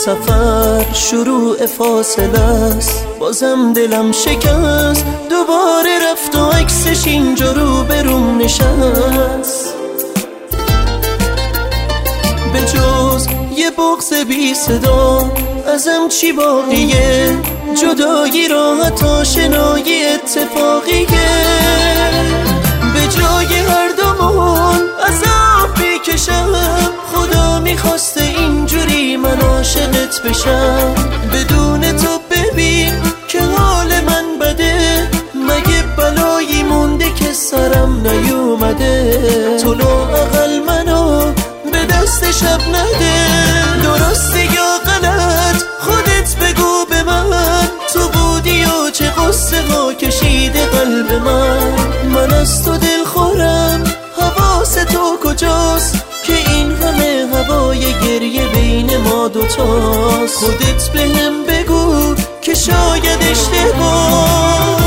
سفر شروع فاصله است، بازم دلم شکست، دوباره رفت و عکسش اینجا رو بروم نشست. به جز یه بغض بی صدا ازم چی باقیه؟ جدایی راحت آشنایی اتفاقیه. به جای هر دومون عذاب بکشم، خدا میخواسته اینجوری من عاشقت بشم. بدون تو ببین که حال من بده، مگه بلایی مونده که سرم نیومده؟ تو لااقل منو به دست شب نده. درسته یا غلط خودت بگو به من، تو بودی و چه قصه ها کشیده قلب من از تو دل خورم، حواس تو کجاست که این همه هوای گریه بین ما دوتاست؟ خودت بهم بگو که شاید اشتباه.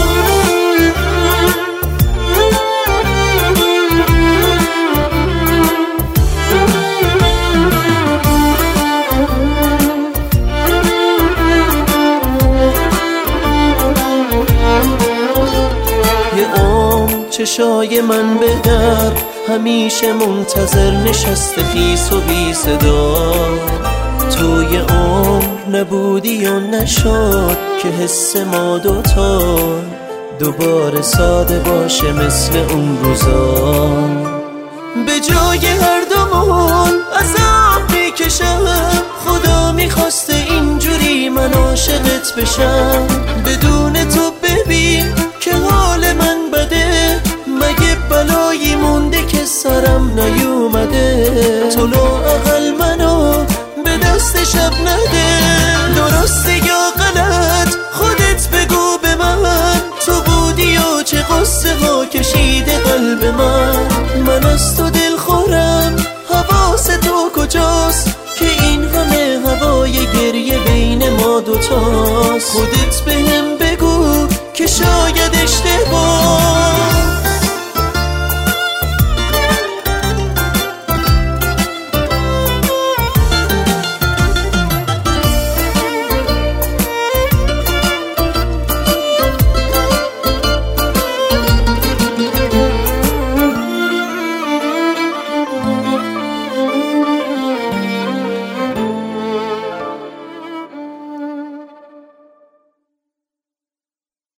چشای من به در همیشه منتظر نشسته خیس و بی صدا. توی عمر نبودی و نشد که حس ما دوتا دوباره ساده باشه مثل اون روزا. به جای هر دومون عذاب میکشم، خدا میخواسته اینجوری من عاشقت بشم. بدون تو ببین که حال من بده، مگه بلایی مونده که سرم نیومده؟ تو لااقل منو به دست شب نده. درسته یا غلط خودت بگو به من، تو بودی و چه قصه ها کشیده قلب من از تو دل خورم، حواس تو کجاست که این همه هوای گریه بین ما دوتاست؟ خودت بهم بگو که شاید اشتباه.